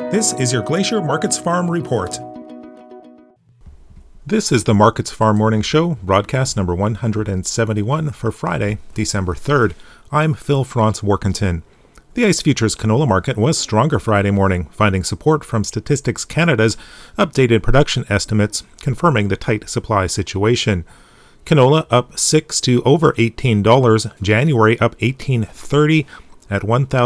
This is your Glacier Markets Farm Report. This is the Markets Farm Morning Show, broadcast number 171 for Friday, December 3rd. I'm Phil Franz Workington. The ICE Futures canola market was stronger Friday morning, finding support from Statistics Canada's updated production estimates, confirming the tight supply situation. Canola up $6 to over $18, January up $18.30 at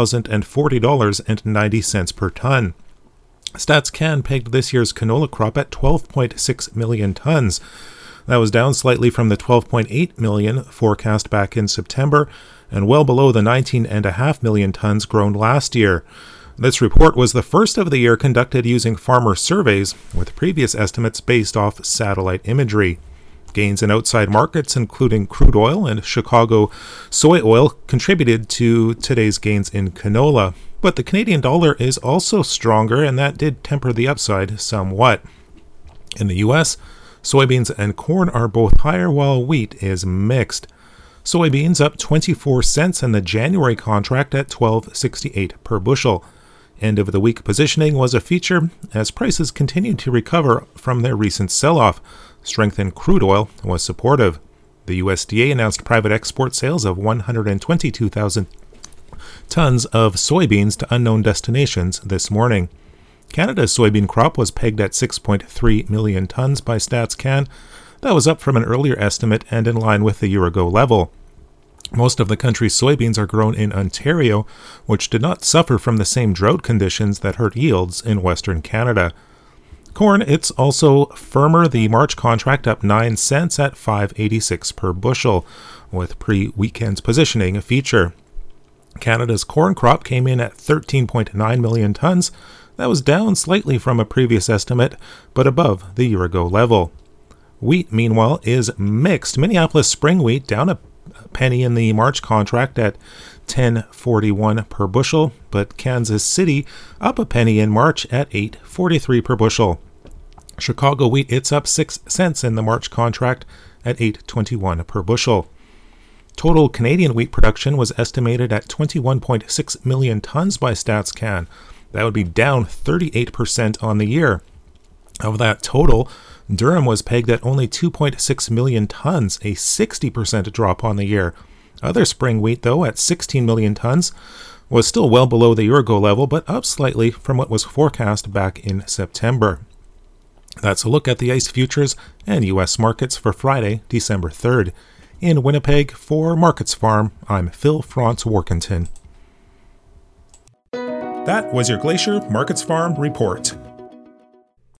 $1,040.90 per ton. StatsCan pegged this year's canola crop at 12.6 million tons. That was down slightly from the 12.8 million forecast back in September and well below the 19.5 million tons grown last year. This report was the first of the year conducted using farmer surveys, with previous estimates based off satellite imagery. Gains in outside markets, including crude oil and Chicago soy oil, contributed to today's gains in canola. But the Canadian dollar is also stronger, and that did temper the upside somewhat. In the U.S., soybeans and corn are both higher, while wheat is mixed. Soybeans up 24 cents in the January contract at $12.68 per bushel. End of the week positioning was a feature as prices continued to recover from their recent sell-off. Strength in crude oil was supportive. The USDA announced private export sales of 122,000 tons of soybeans to unknown destinations this morning. Canada's soybean crop was pegged at 6.3 million tons by StatsCan. That was up from an earlier estimate and in line with the year-ago level. Most of the country's soybeans are grown in Ontario, which did not suffer from the same drought conditions that hurt yields in Western Canada. Corn, it's also firmer, the March contract up 9 cents at $5.86 per bushel, with pre-weekend's positioning a feature. Canada's corn crop came in at 13.9 million tons. That was down slightly from a previous estimate, but above the year-ago level. Wheat, meanwhile, is mixed. Minneapolis spring wheat down a penny in the March contract at $10.41 per bushel, but Kansas City up a penny in March at $8.43 per bushel. Chicago wheat, it's up 6 cents in the March contract at $8.21 per bushel. Total Canadian wheat production was estimated at 21.6 million tons by StatsCan. That would be down 38% on the year. Of that total, Durham was pegged at only 2.6 million tons, a 60% drop on the year. Other spring wheat, though, at 16 million tons, was still well below the year-ago level, but up slightly from what was forecast back in September. That's a look at the ICE futures and U.S. markets for Friday, December 3rd. In Winnipeg, for Markets Farm, I'm Phil Franz Workington. That was your Glacier Markets Farm Report.